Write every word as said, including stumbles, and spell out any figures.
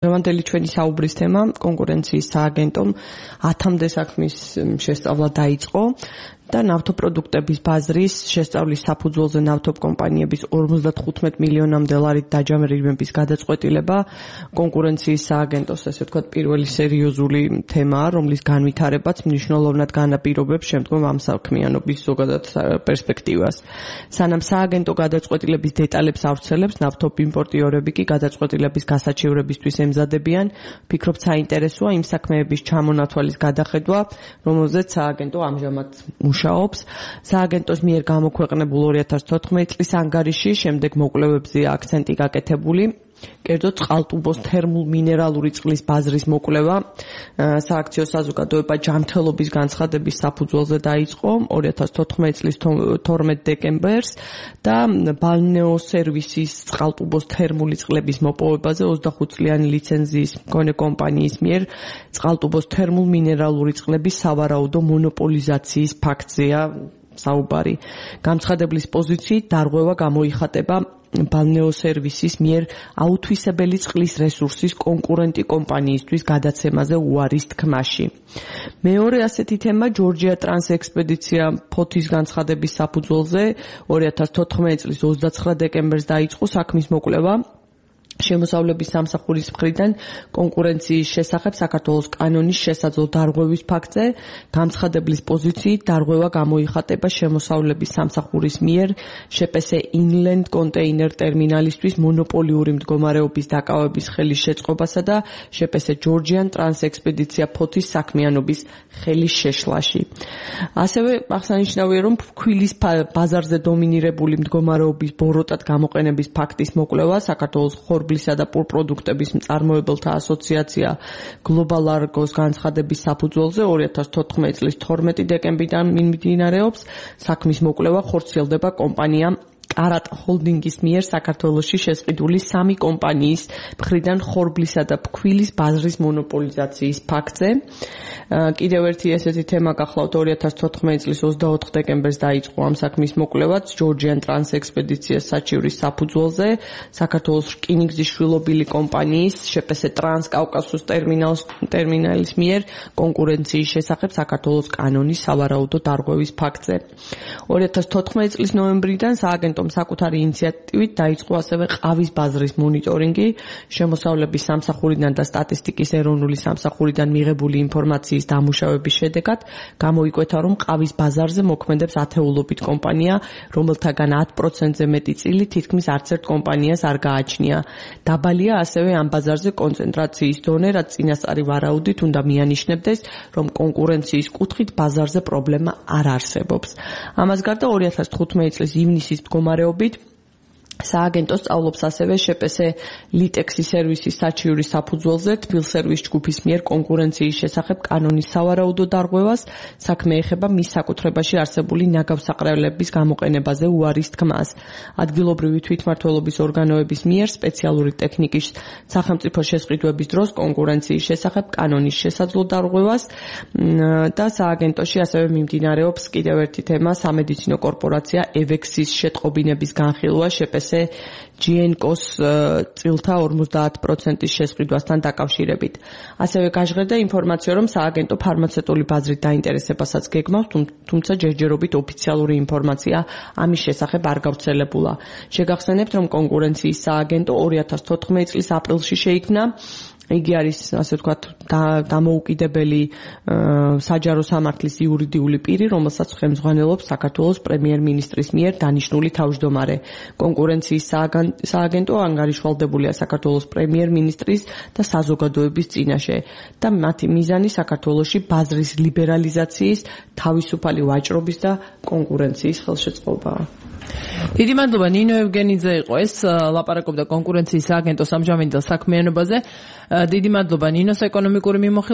დღევანდელი ჩვენი საუბრის თემა კონკურენციის სააგენტომ ათამდე საქმის შესწავლა დაიწყო და ნავთობპროდუქტების ბაზრის შესწავლის საფუძველზე ნავთობკომპანიების ორმოცდათხუთმეტ მილიონამდე ლარით დაჯამრებების გადაწყვეტილება კონკურენციის სააგენტოს ესე ვთქვათ პირველი სერიოზული თემაა, რომლის განვითარებაც მნიშვნელოვნად განაპირობებს შემდგომ ამ საქმიანობის ზოგადად პერსპექტივას. Სანამ სააგენტო გადაწყვეტილების დეტალებს ავრცელებს, ნავთობიმპორტიორები კი გადაწყვეტილების გასაჩივრებისთვის ემზადებიან. Ფიქრობთ საინტერესოა იმ საქმეების ჩამონათვალის გადახედვა, რომელზეც სააგენტო ამჟამად მუშაობს. სააგენტოს მიერ გამოქვეყნებულ ორი ათას თოთხმეტი წლის ანგარიში შემდეგ მოკვლევებზეა აქცენტი გაკეთებული. კერძოდ წყალტუბოს თერმულ-მინერალური წყლის ბაზრის მოკვლევა სააქციო საზოგადოება ჯანმრთელობის განცხადების საფუძველზე დაიწყო ორი ათას თოთხმეტი წლის თორმეტ დეკემბერს და ბალნეოსერვისის წყალტუბოს თერმული წყლების მოპოვებაზე ოცდახუთ წლიანი ლიცენზიის მქონე კომპანიის მიერ წყალტუბოს თერმულ-მინერალური წყლების სავარაუდო მონოპოლიზაციის ფაქტზეა საუბარი. Განცხადების პოზიციით დარღვევა გამოიხატება ბალნეოსერვისის მიერ აუთვისებელი წყლის რესურსის კონკურენტი კომპანიისთვის გადაცემაზე უარის თქმაში. მეორე ასეთი თემა ჯორჯია ტრანს ექსპედიცია ფოთის განცხადების საფუძველზე ორი ათას თოთხმეტი წლის ოცდაცხრა დეკემბერს დაიწყო საქმის მოკვლევა. შემოსავლების სამსახურის მხრიდან კონკურენციის შესახებ საქართველოს კანონის შესაძლო დარღვევის ფაქტზე განცხადების პოზიციით დარღვევა გამოიხატება შემოსავლების სამსახურის მიერ შპს ინლენდ კონტეინერ ტერმინალისთვის მონოპოლიური მდგომარეობის დაკავების ხელის შეწყობასა და შპს ჯორჯიან ტრანს ექსპედიცია ფოთის საქმიანობის ხელის შეშლაში. ასევე აღსანიშნავია, რომ ფქვილის ბაზარზე დომინირებული მდგომარეობის ბოროტად გამოყენების ფაქტის მოკვლევა საქართველოს ხორბლისა და პურპროდუქტების მწარმოებელთა ასოციაცია გლობალ არგოს განცხადების საფუძველზე ორი ათას თოთხმეტი წლის თორმეტი დეკემბრიდან მიმდინარეობს. საქმის მოკვლევა ხორციელდება კომპანია კარატ ჰოლდინგის მიერ საქართველოში შესყიდული სამი კომპანიის მხრიდან ხორბლისა და ფქვილის ბაზრის მონოპოლიზაციის ფაქტზე. კიდევ ერთი ესეთი თემა გახლავთ ორი ათას თოთხმეტი წლის ოცდაოთხ დეკემბერს დაიწყო ამ საქმის მოკვლევაც ჯორჯიან ტრანს ექსპედიციას საჩივრის საფუძველზე საქართველოს რკინიგზის შვილობილი კომპანიის შპს ტრანსკავკასუს ტერმინალს ტერმინალის მიერ კონკურენციის შესახებ საქართველოს კანონის სავარაუდო დარღვევის ფაქტზე. ორი ათას თოთხმეტი წლის ნოემბრიდან სააგენტომ საკუთარი ინიციატივით დაიწყო ასევე ყავის ბაზრის მონიტორინგი. შემოსავლების სამსახურიდან და სტატისტიკის ეროვნული სამსახურიდან მიღებული ინფორმაციის დამუშავების შედეგად გამოიკვეთა, რომ ყავის ბაზარზე მოქმედებს ათეულობით კომპანია, რომელთაგან ათ პროცენტზე მეტი წილი თითქმის არც ერთ კომპანიას არ გააჩნია. დაბალია ასევე ამ ბაზარზე კონცენტრაციის დონე, რაც წინასწარი ვარაუდით უნდა მიანიშნებდეს, რომ კონკურენციის კუთხით ბაზარზე პრობლემა არ არსებობს. ამას გარდა ორი ათას თხუთმეტი წლის ივნისის მდგომარეობით სააგენტო სწავლობს ასევე შპს ლიტექსი სერვისის საჩივრის საფუძველზე თბილსერვის ჯგუფის მიერ კონკურენციის შესახებ კანონის სავარაუდო დარღვევას. საქმე ეხება მის საკუთრებაში არსებული ნაგავსაყრელების გამოყენებაზე უარის თქმას. ადგილობრივი თვითმმართველობის ორგანოების მიერ სპეციალური ტექნიკის სახელმწიფო შესყიდვების დროს კონკურენციის შესახებ კანონის შესაძლო დარღვევას და სააგენტოში ასევე მიმდინარეობს კიდევ ერთი თემა სამედიცინო კორპორაცია ევექსის შეტყობინების განხილვა შპს ჯიენკოს წილთა ორმოცდაათ პროცენტის შესყიდვასთან დაკავშირებით. ასევე გაჟღერდა ინფორმაცია, რომ სააგენტო ფარმაცევტული ბაზრით დაინტერესებასაც გეგმავს, თუმცა ჯერჯერობით ოფიციალური ინფორმაცია ამის შესახებ არ გავრცელებულა. შეგახსენებთ, რომ კონკურენციის სააგენტო ორი ათას თოთხმეტი წლის აპრილში შეიქმნა. იგი არის, ასე ვთქვათ, დამოუკიდებელი საჯარო სამართლის იურიდიული პირი, რომელსაც ხელმძღვანელობს საქართველოს პრემიერ-მინისტრის მიერ დანიშნული თავმჯდომარე. კონკურენციის სააგენტო ანგარიშვალდებულია საქართველოს პრემიერ-მინისტრის და საზოგადოების წინაშე და მათი მიზანი საქართველოში ბაზრის ლიბერალიზაციის, თავისუფალი ვაჭრობის და კონკურენციის ხელშეწყობაა. დიდი მადლობა ნინო ევგენიძე იყო ეს ლაპარაკობდა კონკურენციის სააგენტოს ამჟამინდელ საქმიანობაზე. დიდი მადლობა ნინოს ეკონომიკური მიმოხილვების